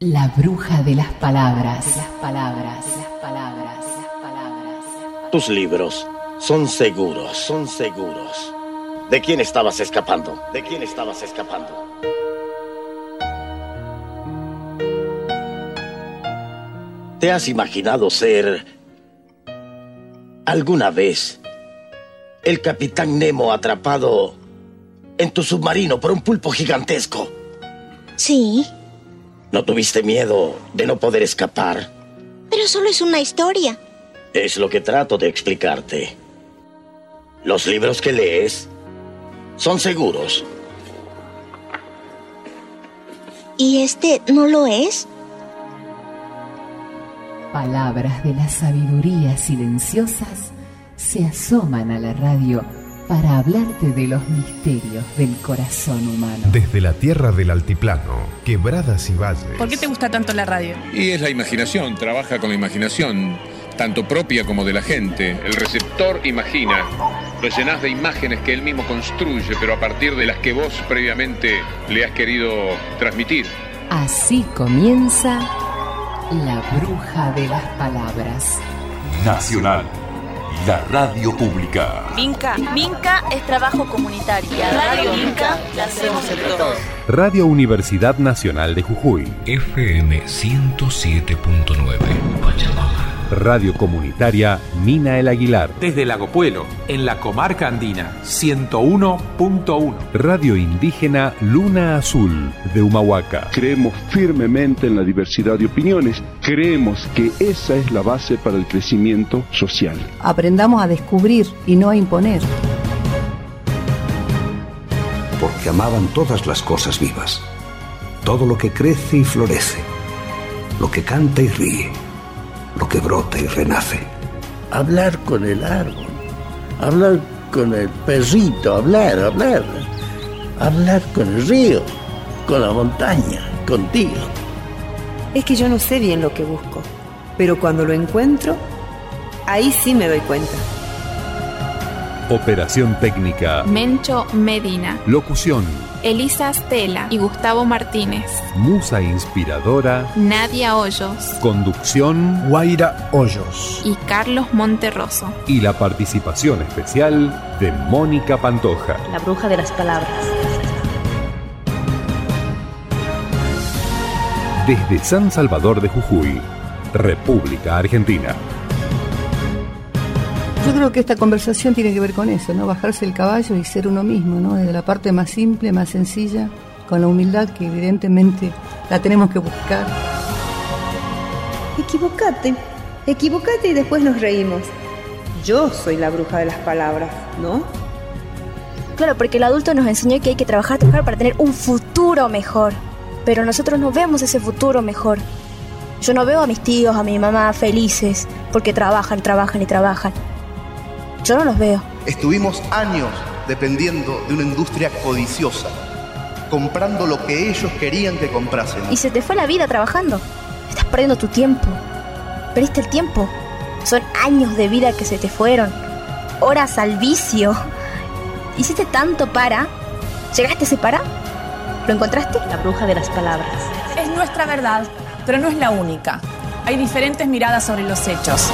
La bruja de las palabras. Tus libros son seguros, ¿De quién estabas escapando? ¿Te has imaginado ser alguna vez el Capitán Nemo atrapado en tu submarino por un pulpo gigantesco? Sí. ¿No tuviste miedo de no poder escapar? Pero solo es una historia. Es lo que trato de explicarte. Los libros que lees son seguros. ¿Y este no lo es? Palabras de la sabiduría silenciosas se asoman a la radio para hablarte de los misterios del corazón humano. Desde la tierra del altiplano, quebradas y valles. ¿Por qué te gusta tanto la radio? Y es la imaginación, trabaja con la imaginación, tanto propia como de la gente. El receptor imagina, lo llenás de imágenes que él mismo construye, pero a partir de las que vos previamente le has querido transmitir. Así comienza La Bruja de las Palabras. Nacional, la radio pública. Minca es trabajo comunitario. La radio Minca la hacemos entre todos. Radio Universidad Nacional de Jujuy. FM 107.9. Pachamama. Radio Comunitaria Mina El Aguilar. Desde Lago Puelo, en la comarca andina, 101.1. Radio Indígena Luna Azul de Humahuaca. Creemos firmemente en la diversidad de opiniones. Creemos que esa es la base para el crecimiento social. Aprendamos a descubrir y no a imponer. Porque amaban todas las cosas vivas. Todo lo que crece y florece. Lo que canta y ríe. Lo que brota y renace. Hablar con el árbol, hablar con el perrito, hablar con el río, con la montaña, contigo. Es que yo no sé bien lo que busco, pero cuando lo encuentro, ahí sí me doy cuenta. Operación técnica Mencho Medina. Locución Elisa Stella y Gustavo Martínez. Musa inspiradora Nadia Hoyos. Conducción Guaira Hoyos y Carlos Monterroso. Y la participación especial de Mónica Pantoja. La bruja de las palabras. Desde San Salvador de Jujuy, República Argentina. Yo creo que esta conversación tiene que ver con eso, ¿no? Bajarse el caballo y ser uno mismo, ¿no? Desde la parte más simple, más sencilla, con la humildad que evidentemente la tenemos que buscar. Equivocate y después nos reímos. Yo soy la bruja de las palabras, ¿no? Claro, porque el adulto nos enseñó que hay que trabajar para tener un futuro mejor. Pero nosotros no vemos ese futuro mejor. Yo no veo a mis tíos, a mi mamá felices porque trabajan. Yo no los veo. Estuvimos años dependiendo de una industria codiciosa, comprando lo que ellos querían que comprásemos. Y se te fue la vida trabajando. Estás perdiendo tu tiempo. Perdiste el tiempo. Son años de vida que se te fueron. Horas al vicio. Hiciste tanto para. ¿Llegaste a ese para? ¿Lo encontraste? La bruja de las palabras. Es nuestra verdad, pero no es la única. Hay diferentes miradas sobre los hechos.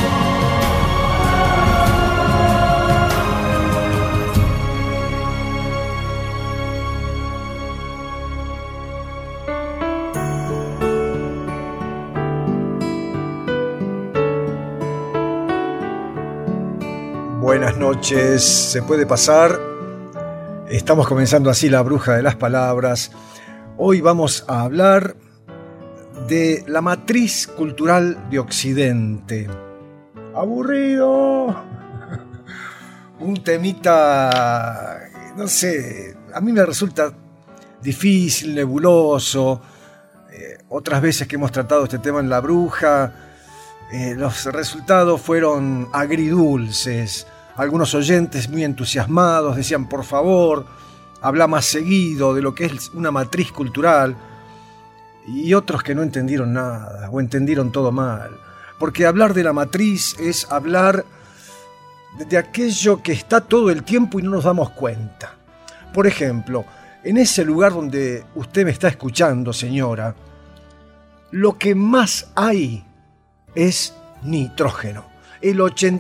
Buenas noches, ¿se puede pasar? Estamos comenzando así La Bruja de las Palabras. Hoy vamos a hablar de la matriz cultural de Occidente. ¡Aburrido! Un temita, no sé, a mí me resulta difícil, nebuloso. Otras veces que hemos tratado este tema en La Bruja, los resultados fueron agridulces. Algunos oyentes muy entusiasmados decían, por favor, habla más seguido de lo que es una matriz cultural. Y otros que no entendieron nada, o entendieron todo mal. Porque hablar de la matriz es hablar de aquello que está todo el tiempo y no nos damos cuenta. Por ejemplo, en ese lugar donde usted me está escuchando, señora, lo que más hay es nitrógeno. El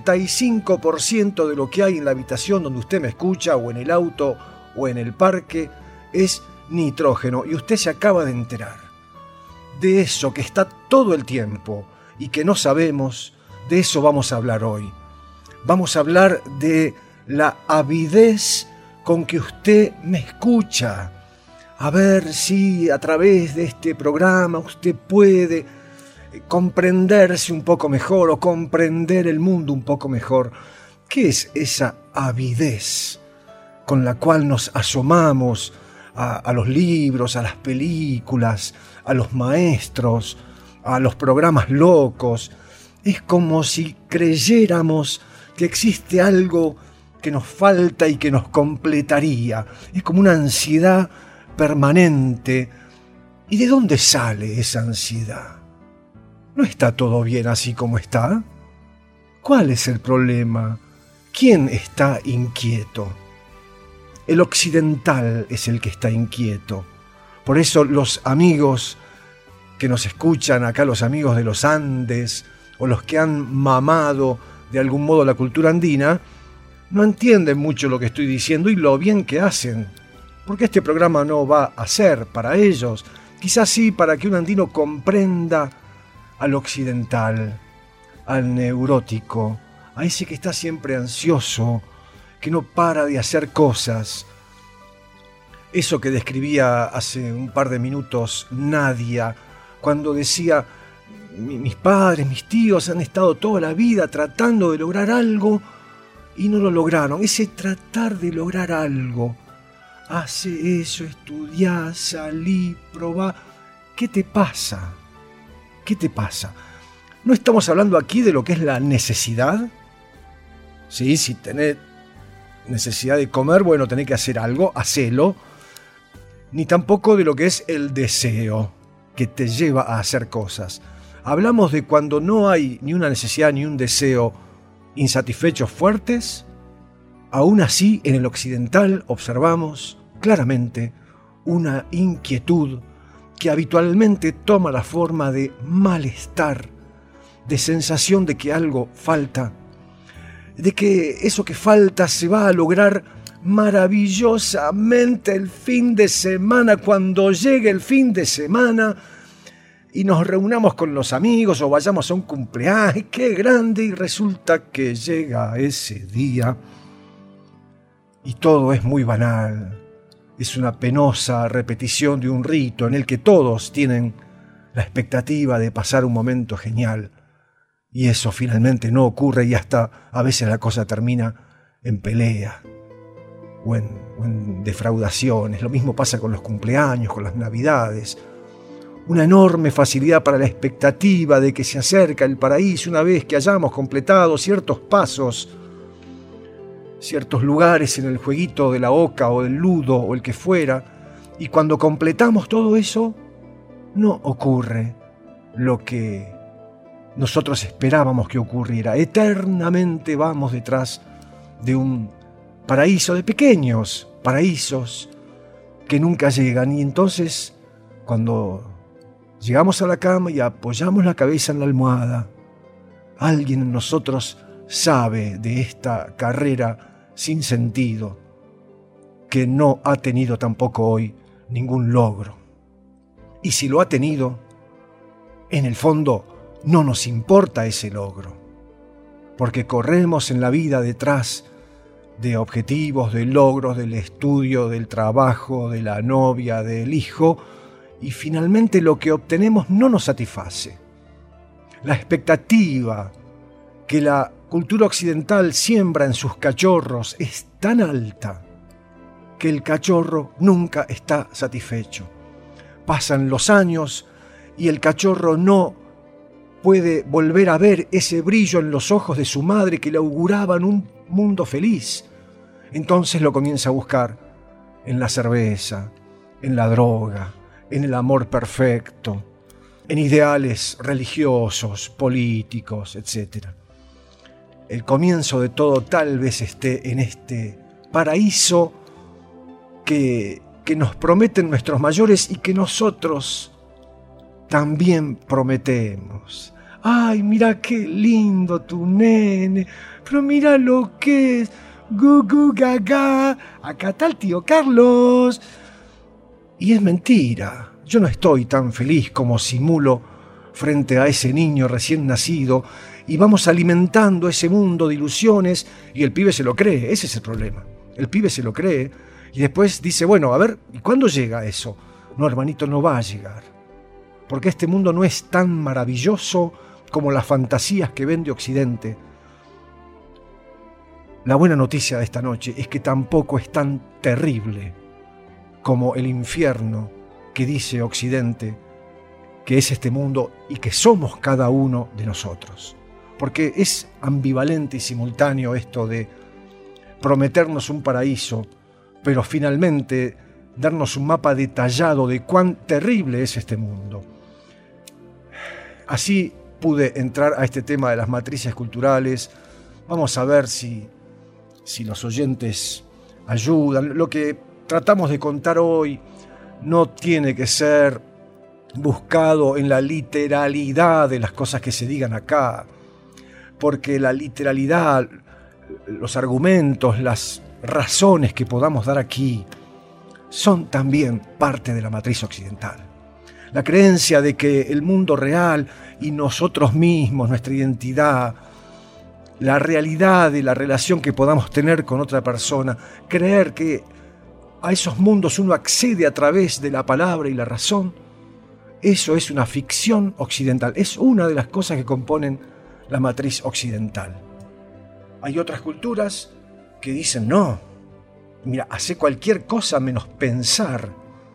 85% de lo que hay en la habitación donde usted me escucha, o en el auto, o en el parque, es nitrógeno. Y usted se acaba de enterar de eso que está todo el tiempo y que no sabemos. De eso vamos a hablar hoy. Vamos a hablar de la avidez con que usted me escucha. A ver si a través de este programa usted puede comprenderse un poco mejor o comprender el mundo un poco mejor. ¿Qué es esa avidez con la cual nos asomamos a los libros, a las películas, a los maestros, a los programas locos? Es como si creyéramos que existe algo que nos falta y que nos completaría. Es como una ansiedad permanente. ¿Y de dónde sale esa ansiedad? ¿No está todo bien así como está? ¿Cuál es el problema? ¿Quién está inquieto? El occidental es el que está inquieto. Por eso los amigos que nos escuchan acá, los amigos de los Andes, o los que han mamado de algún modo la cultura andina, no entienden mucho lo que estoy diciendo y lo bien que hacen, porque este programa no va a ser para ellos, quizás sí para que un andino comprenda al occidental, al neurótico, a ese que está siempre ansioso, que no para de hacer cosas. Eso que describía hace un par de minutos Nadia, cuando decía: mis padres, mis tíos han estado toda la vida tratando de lograr algo y no lo lograron. Ese tratar de lograr algo, hace eso, estudiá, salí, probá. ¿Qué te pasa? ¿Qué te pasa? No estamos hablando aquí de lo que es la necesidad. Sí, si tenés necesidad de comer, bueno, tenés que hacer algo, hacelo. Ni tampoco de lo que es el deseo que te lleva a hacer cosas. Hablamos de cuando no hay ni una necesidad ni un deseo insatisfechos fuertes. Aún así, en el occidental observamos claramente una inquietud que habitualmente toma la forma de malestar, de sensación de que algo falta, de que eso que falta se va a lograr maravillosamente el fin de semana, cuando llegue el fin de semana y nos reunamos con los amigos o vayamos a un cumpleaños. ¡Qué grande! Y resulta que llega ese día y todo es muy banal. Es una penosa repetición de un rito en el que todos tienen la expectativa de pasar un momento genial. Y eso finalmente no ocurre y hasta a veces la cosa termina en pelea o en defraudaciones. Lo mismo pasa con los cumpleaños, con las navidades. Una enorme facilidad para la expectativa de que se acerca el paraíso una vez que hayamos completado ciertos pasos, ciertos lugares en el jueguito de la oca o del ludo o el que fuera, y cuando completamos todo eso, no ocurre lo que nosotros esperábamos que ocurriera. Eternamente vamos detrás de un paraíso, de pequeños paraísos que nunca llegan, y entonces cuando llegamos a la cama y apoyamos la cabeza en la almohada, alguien en nosotros sabe de esta carrera sin sentido, que no ha tenido tampoco hoy ningún logro. Y si lo ha tenido, en el fondo no nos importa ese logro, porque corremos en la vida detrás de objetivos, de logros, del estudio, del trabajo, de la novia, del hijo, y finalmente lo que obtenemos no nos satisface. La expectativa que la cultura occidental siembra en sus cachorros es tan alta que el cachorro nunca está satisfecho. Pasan los años y el cachorro no puede volver a ver ese brillo en los ojos de su madre que le auguraban un mundo feliz. Entonces lo comienza a buscar en la cerveza, en la droga, en el amor perfecto, en ideales religiosos, políticos, etc. El comienzo de todo tal vez esté en este paraíso que nos prometen nuestros mayores y que nosotros también prometemos. Ay, mira qué lindo tu nene, pero mira lo que es. Gugu gaga, acá está el tío Carlos. Y es mentira, yo no estoy tan feliz como simulo frente a ese niño recién nacido, y vamos alimentando ese mundo de ilusiones y el pibe se lo cree. Ese es el problema. El pibe se lo cree y después dice, bueno, a ver, ¿y cuándo llega eso? No, hermanito, no va a llegar. Porque este mundo no es tan maravilloso como las fantasías que vende Occidente. La buena noticia de esta noche es que tampoco es tan terrible como el infierno que dice Occidente, que es este mundo y que somos cada uno de nosotros. Porque es ambivalente y simultáneo esto de prometernos un paraíso, pero finalmente darnos un mapa detallado de cuán terrible es este mundo. Así pude entrar a este tema de las matrices culturales. Vamos a ver si los oyentes ayudan. Lo que tratamos de contar hoy no tiene que ser buscado en la literalidad de las cosas que se digan acá, porque la literalidad, los argumentos, las razones que podamos dar aquí son también parte de la matriz occidental. La creencia de que el mundo real y nosotros mismos, nuestra identidad, la realidad de la relación que podamos tener con otra persona, creer que a esos mundos uno accede a través de la palabra y la razón, eso es una ficción occidental. Es una de las cosas que componen la matriz occidental. Hay otras culturas que dicen, no, mira, hace cualquier cosa menos pensar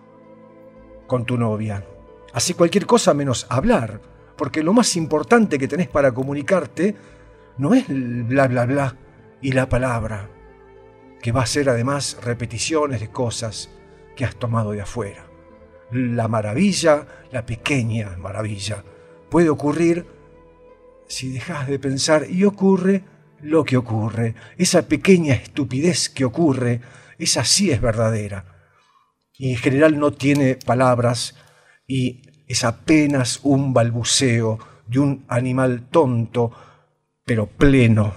con tu novia. Hace cualquier cosa menos hablar, porque lo más importante que tenés para comunicarte no es el bla bla bla y la palabra, que va a ser además repeticiones de cosas que has tomado de afuera. La maravilla, la pequeña maravilla, puede ocurrir si dejas de pensar y ocurre lo que ocurre. Esa pequeña estupidez que ocurre, esa sí es verdadera. Y en general no tiene palabras y es apenas un balbuceo de un animal tonto, pero pleno.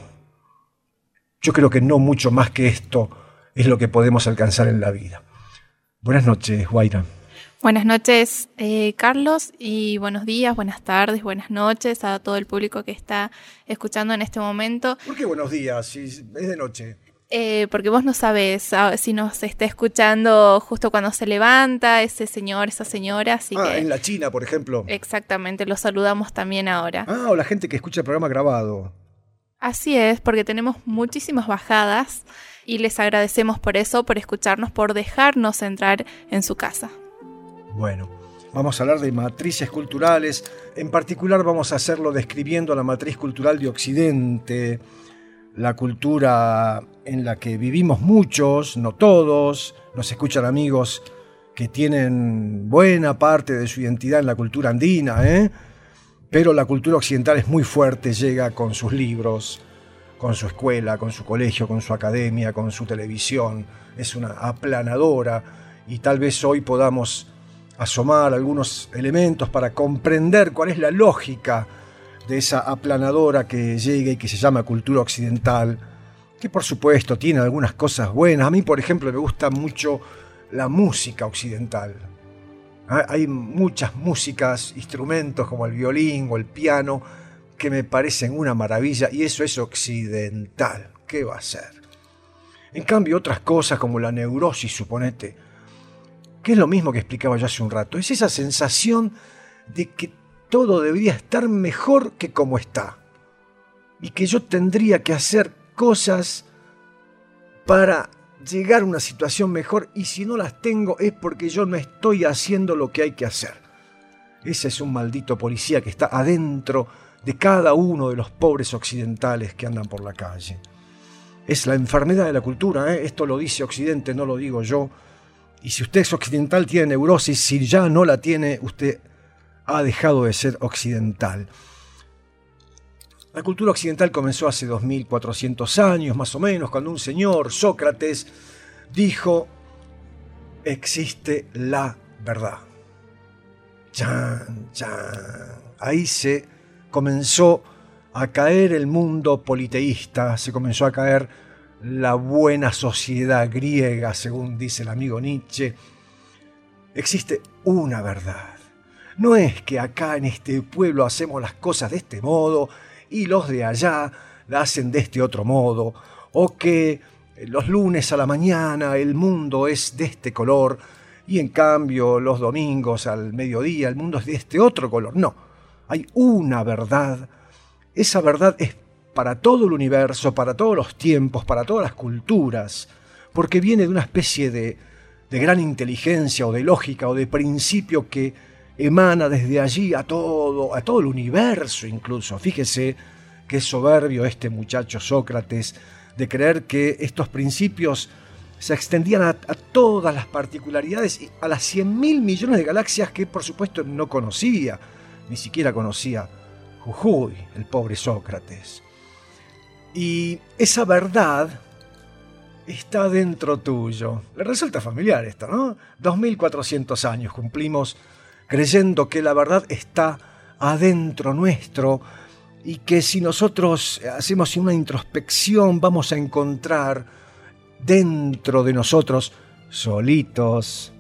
Yo creo que no mucho más que esto es lo que podemos alcanzar en la vida. Buenas noches, Guaira. Buenas noches, Carlos, y buenos días, buenas tardes, buenas noches a todo el público que está escuchando en este momento. ¿Por qué buenos días si es de noche? Porque vos no sabés si nos está escuchando justo cuando se levanta ese señor, esa señora. Así que, en la China, por ejemplo. Exactamente, los saludamos también ahora. O la gente que escucha el programa grabado. Así es, porque tenemos muchísimas bajadas y les agradecemos por eso, por escucharnos, por dejarnos entrar en su casa. Bueno, vamos a hablar de matrices culturales. En particular vamos a hacerlo describiendo la matriz cultural de Occidente, la cultura en la que vivimos muchos, no todos. Nos escuchan amigos que tienen buena parte de su identidad en la cultura andina, pero la cultura occidental es muy fuerte, llega con sus libros, con su escuela, con su colegio, con su academia, con su televisión. Es una aplanadora y tal vez hoy podamos asomar algunos elementos para comprender cuál es la lógica de esa aplanadora que llega y que se llama cultura occidental, que por supuesto tiene algunas cosas buenas. A mí, por ejemplo, me gusta mucho la música occidental. Hay muchas músicas, instrumentos como el violín o el piano, que me parecen una maravilla, y eso es occidental. ¿Qué va a ser? En cambio, otras cosas como la neurosis, suponete, que es lo mismo que explicaba yo hace un rato, es esa sensación de que todo debería estar mejor que como está, y que yo tendría que hacer cosas para llegar a una situación mejor, y si no las tengo es porque yo no estoy haciendo lo que hay que hacer. Ese es un maldito policía que está adentro de cada uno de los pobres occidentales que andan por la calle. Es la enfermedad de la cultura, Esto lo dice Occidente, no lo digo yo. Y si usted es occidental, tiene neurosis. Si ya no la tiene, usted ha dejado de ser occidental. La cultura occidental comenzó hace 2400 años, más o menos, cuando un señor, Sócrates, dijo: existe la verdad. Chan, chan. Ahí se comenzó a caer el mundo politeísta, se comenzó a caer la buena sociedad griega, según dice el amigo Nietzsche. Existe una verdad. No es que acá en este pueblo hacemos las cosas de este modo y los de allá la hacen de este otro modo, o que los lunes a la mañana el mundo es de este color y en cambio los domingos al mediodía el mundo es de este otro color. No, hay una verdad. Esa verdad es para todo el universo, para todos los tiempos, para todas las culturas, porque viene de una especie de gran inteligencia o de lógica o de principio que emana desde allí a todo el universo incluso. Fíjese qué soberbio este muchacho Sócrates de creer que estos principios se extendían a todas las particularidades, a las 100.000 millones de galaxias que por supuesto no conocía, ni siquiera conocía Jujuy, el pobre Sócrates. Y esa verdad está dentro tuyo. Le resulta familiar esto, ¿no? 2400 años cumplimos creyendo que la verdad está adentro nuestro y que si nosotros hacemos una introspección vamos a encontrar dentro de nosotros, solitos,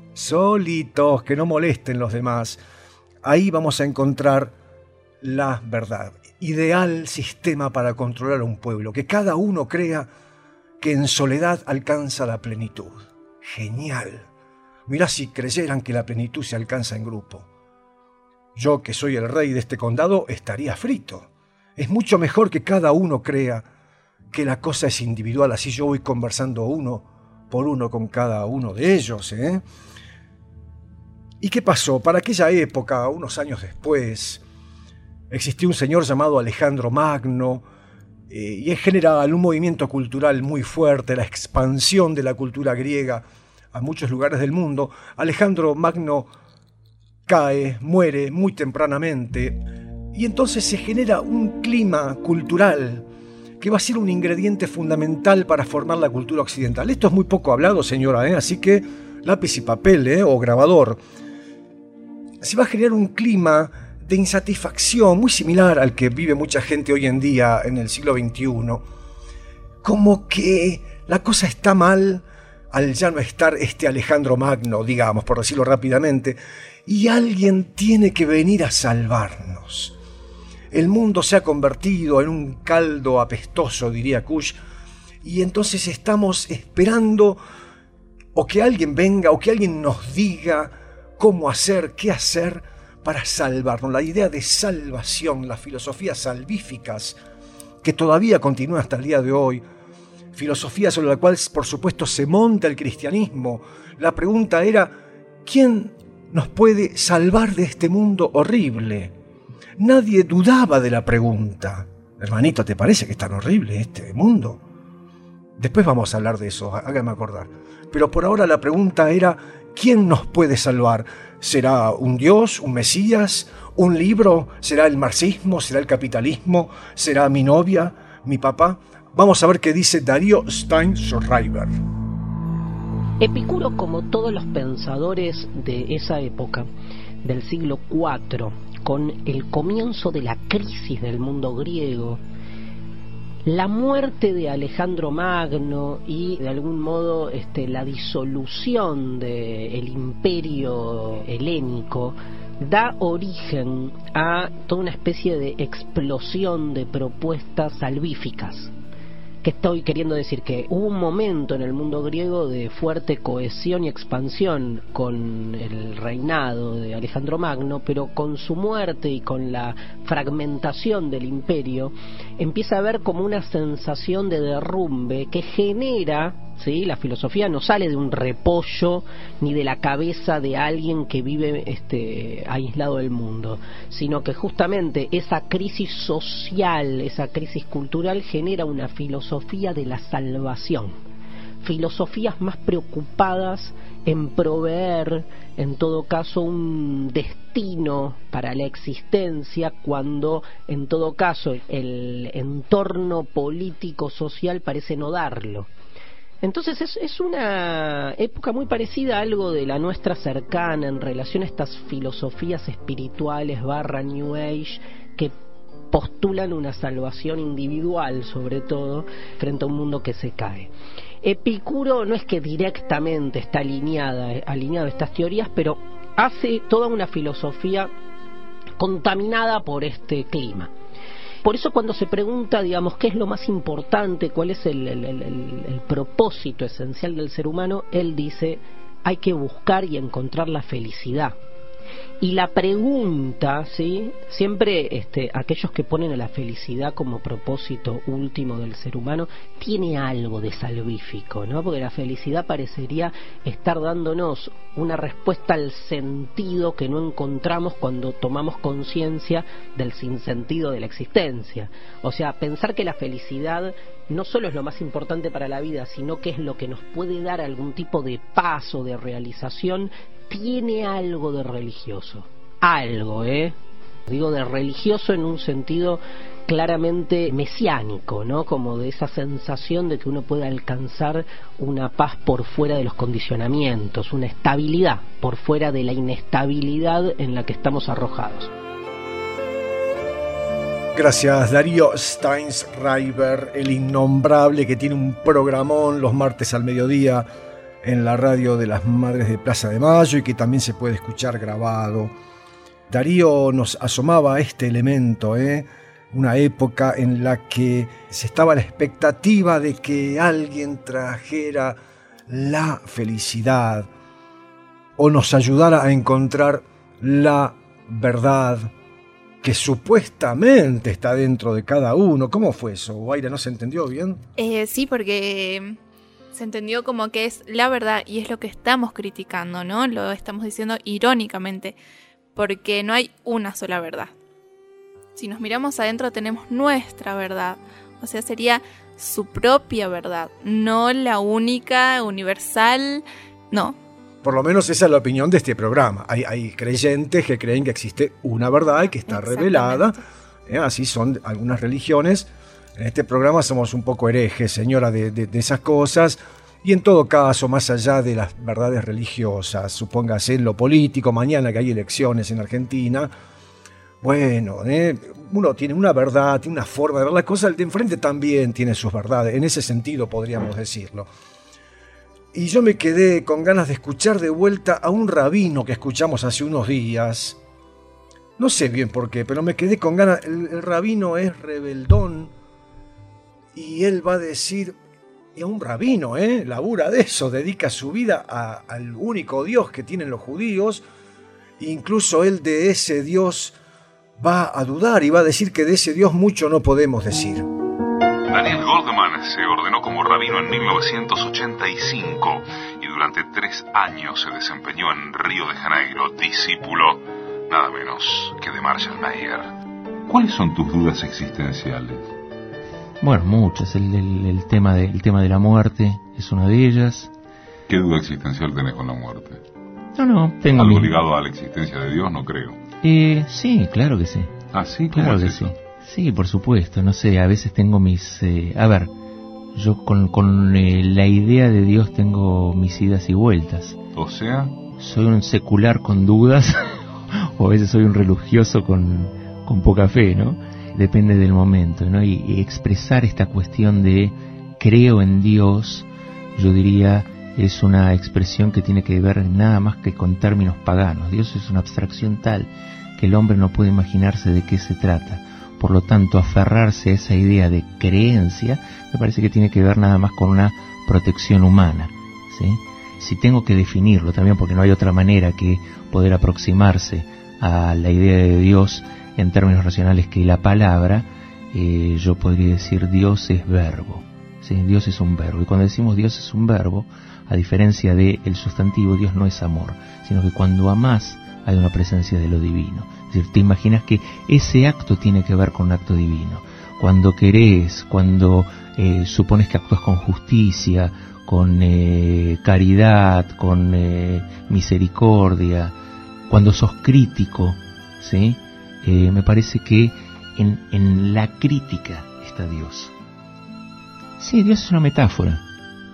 que no molesten los demás, ahí vamos a encontrar la verdad. Ideal sistema para controlar a un pueblo, que cada uno crea que en soledad alcanza la plenitud. Genial. Mirá si creyeran que la plenitud se alcanza en grupo. Yo, que soy el rey de este condado, estaría frito. Es mucho mejor que cada uno crea que la cosa es individual, así yo voy conversando uno por uno con cada uno de ellos, ¿eh? ¿Y qué pasó? Para aquella época, unos años después, existió un señor llamado Alejandro Magno, y en general un movimiento cultural muy fuerte, la expansión de la cultura griega a muchos lugares del mundo. Alejandro Magno cae, muere muy tempranamente, y entonces se genera un clima cultural que va a ser un ingrediente fundamental para formar la cultura occidental. Esto es muy poco hablado, señora, así que lápiz y papel o grabador. Se va a generar un clima de insatisfacción muy similar al que vive mucha gente hoy en día en el siglo XXI. Como que la cosa está mal al ya no estar este Alejandro Magno, digamos, por decirlo rápidamente, y alguien tiene que venir a salvarnos. El mundo se ha convertido en un caldo apestoso, diría Kush, y entonces estamos esperando o que alguien venga o que alguien nos diga cómo hacer, qué hacer para salvarnos. La idea de salvación, las filosofías salvíficas que todavía continúan hasta el día de hoy, filosofía sobre la cual por supuesto se monta el cristianismo. La pregunta era, ¿quién nos puede salvar de este mundo horrible? Nadie dudaba de la pregunta. Hermanito, ¿te parece que es tan horrible este mundo? Después vamos a hablar de eso, hágame acordar. Pero por ahora la pregunta era, ¿quién nos puede salvar? ¿Será un Dios, un Mesías, un libro? ¿Será el marxismo? ¿Será el capitalismo? ¿Será mi novia, mi papá? Vamos a ver qué dice Darío Stein-Schreiber. Epicuro, como todos los pensadores de esa época, del siglo IV, con el comienzo de la crisis del mundo griego, la muerte de Alejandro Magno y de algún modo la disolución del imperio helénico da origen a toda una especie de explosión de propuestas salvíficas. ¿Qué estoy queriendo decir? Que hubo un momento en el mundo griego de fuerte cohesión y expansión con el reinado de Alejandro Magno, pero con su muerte y con la fragmentación del imperio empieza a haber como una sensación de derrumbe que genera, ¿sí? La filosofía no sale de un repollo ni de la cabeza de alguien que vive aislado del mundo, sino que justamente esa crisis social, esa crisis cultural genera una filosofía de la salvación, filosofías más preocupadas en proveer en todo caso un destino para la existencia, cuando en todo caso el entorno político social parece no darlo. Entonces es una época muy parecida a algo de la nuestra cercana en relación a estas filosofías espirituales / New Age que postulan una salvación individual, sobre todo, frente a un mundo que se cae. Epicuro no es que directamente está alineado a estas teorías, pero hace toda una filosofía contaminada por este clima. Por eso cuando se pregunta, digamos, qué es lo más importante, cuál es el propósito esencial del ser humano, él dice, hay que buscar y encontrar la felicidad. Y la pregunta, ¿sí? Siempre aquellos que ponen a la felicidad como propósito último del ser humano, tiene algo de salvífico, ¿no? Porque la felicidad parecería estar dándonos una respuesta al sentido que no encontramos cuando tomamos conciencia del sinsentido de la existencia. O sea, pensar que la felicidad no solo es lo más importante para la vida, sino que es lo que nos puede dar algún tipo de paz o de realización, tiene algo de religioso. Algo, digo de religioso en un sentido claramente mesiánico, ¿no? Como de esa sensación de que uno puede alcanzar una paz por fuera de los condicionamientos, una estabilidad por fuera de la inestabilidad en la que estamos arrojados. Gracias, Darío Steinsreiber, el innombrable, que tiene un programón los martes al mediodía en la radio de las Madres de Plaza de Mayo y que también se puede escuchar grabado. Darío nos asomaba a este elemento, una época en la que se estaba a la expectativa de que alguien trajera la felicidad o nos ayudara a encontrar la verdad que supuestamente está dentro de cada uno. ¿Cómo fue eso, Guaira? ¿No se entendió bien? Sí, porque se entendió como que es la verdad y es lo que estamos criticando, ¿no? Lo estamos diciendo irónicamente, porque no hay una sola verdad. Si nos miramos adentro tenemos nuestra verdad, o sea, sería su propia verdad, no la única, universal, no. Por lo menos esa es la opinión de este programa. Hay creyentes que creen que existe una verdad y que está revelada. Así son algunas religiones. En este programa somos un poco herejes, señora, de esas cosas. Y en todo caso, más allá de las verdades religiosas, supóngase en lo político, mañana que hay elecciones en Argentina, bueno, uno tiene una verdad, tiene una forma de ver las cosas, el de enfrente también tiene sus verdades, en ese sentido podríamos decirlo. Y yo me quedé con ganas de escuchar de vuelta a un rabino que escuchamos hace unos días. No sé bien por qué, pero me quedé con ganas. El rabino es rebeldón y él va a decir, y a un rabino, labura de eso, dedica su vida al único Dios que tienen los judíos, incluso él de ese Dios va a dudar y va a decir que de ese Dios mucho no podemos decir. Daniel Goldman se ordenó como rabino en 1985 y durante 3 años se desempeñó en Río de Janeiro, discípulo nada menos que de Marshall Mayer. ¿Cuáles son tus dudas existenciales? Bueno, muchas. El tema de la muerte es una de ellas. ¿Qué duda existencial tenés con la muerte? No, tengo ¿Algo ligado a la existencia de Dios? No creo. Sí, claro que sí. ¿Ah, sí? ¿Cómo claro es que eso? Sí. Sí, por supuesto, no sé, a veces tengo mis... yo con la idea de Dios tengo mis idas y vueltas. O sea... Soy un secular con dudas, o a veces soy un religioso con poca fe, ¿no? Depende del momento, ¿no? Y expresar esta cuestión de creo en Dios, yo diría, es una expresión que tiene que ver nada más que con términos paganos. Dios es una abstracción tal que el hombre no puede imaginarse de qué se trata. Por lo tanto, aferrarse a esa idea de creencia me parece que tiene que ver nada más con una protección humana, ¿sí? Si tengo que definirlo también, porque no hay otra manera que poder aproximarse a la idea de Dios en términos racionales que la palabra, yo podría decir Dios es verbo, ¿sí? Dios es un verbo. Y cuando decimos Dios es un verbo, a diferencia del sustantivo, Dios no es amor, sino que cuando amás hay una presencia de lo divino. Es decir, te imaginas que ese acto tiene que ver con un acto divino. Cuando querés, cuando supones que actúas con justicia, con caridad, con misericordia, cuando sos crítico, ¿sí? Me parece que en la crítica está Dios. Sí, Dios es una metáfora.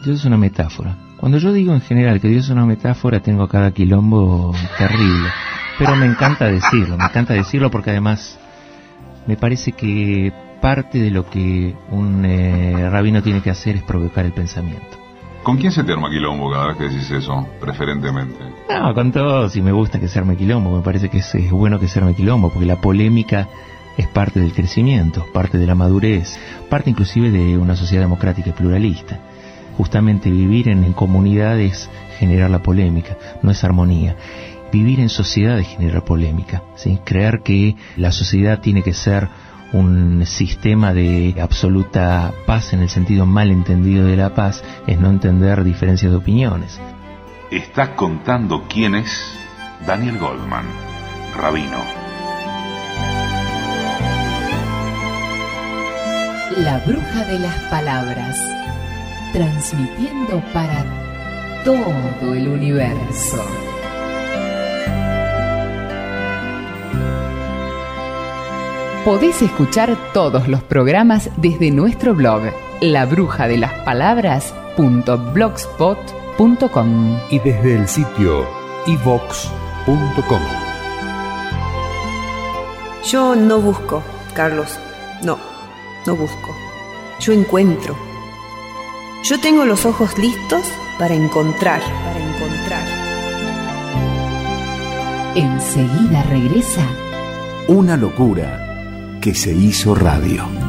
Dios es una metáfora. Cuando yo digo en general que Dios es una metáfora, tengo cada quilombo terrible. Pero me encanta decirlo porque además me parece que parte de lo que un rabino tiene que hacer es provocar el pensamiento. ¿Con quién se te arma quilombo cada vez que decís eso, preferentemente? No, con todos, y me gusta que se arme quilombo, me parece que es bueno que se arme quilombo, porque la polémica es parte del crecimiento, parte de la madurez, parte inclusive de una sociedad democrática y pluralista. Justamente vivir en comunidad es generar la polémica, no es armonía. Vivir en sociedad es generar polémica, ¿sí? Creer que la sociedad tiene que ser un sistema de absoluta paz en el sentido mal entendido de la paz es no entender diferencias de opiniones. Está contando quién es Daniel Goldman, rabino. La bruja de las palabras, transmitiendo para todo el universo. Podés escuchar todos los programas desde nuestro blog, labrujadelaspalabras.blogspot.com y desde el sitio ivox.com. Yo no busco, Carlos. No busco. Yo encuentro. Yo tengo los ojos listos para encontrar. Enseguida regresa Una locura que se hizo radio.